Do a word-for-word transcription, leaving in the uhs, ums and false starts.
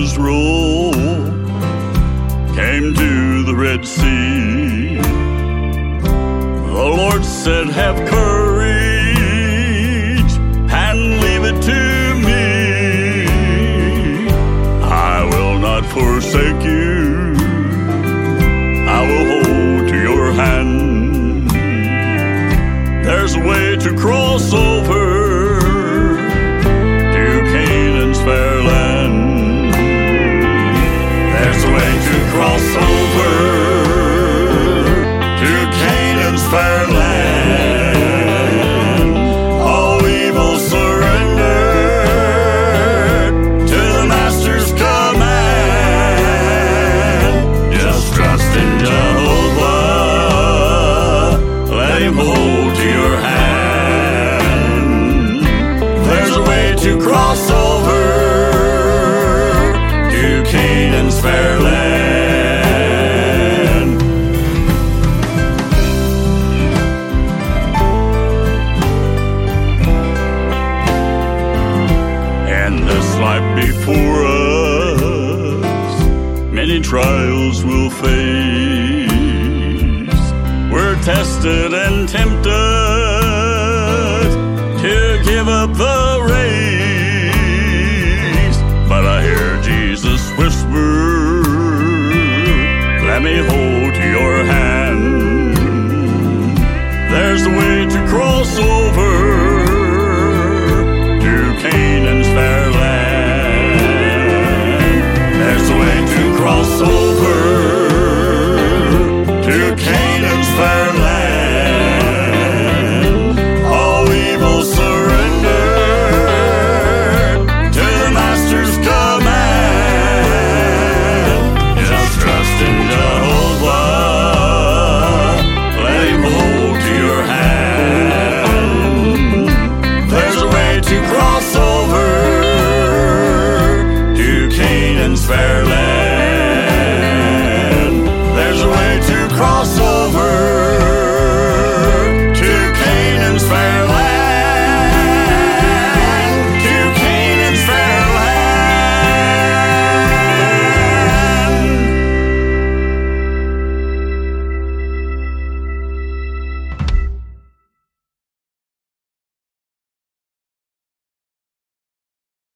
Israel came to the Red Sea, the Lord said, have courage and leave it to me. I will not forsake you. I will hold to your hand. There's a way to cross over to Canaan's fair land. There's a way to cross over to Canaan's fair land. All evil surrendered to the Master's command. Just trust in Jehovah, let Him hold to your hand. There's a way to cross over to Canaan's fair land. In this life before us, many trials we'll face. We're tested and tempted to give up the race. But I hear Jesus whisper, let me hold to your hand. There's a way to cross over to Canaan's fair land. There's a way to cross over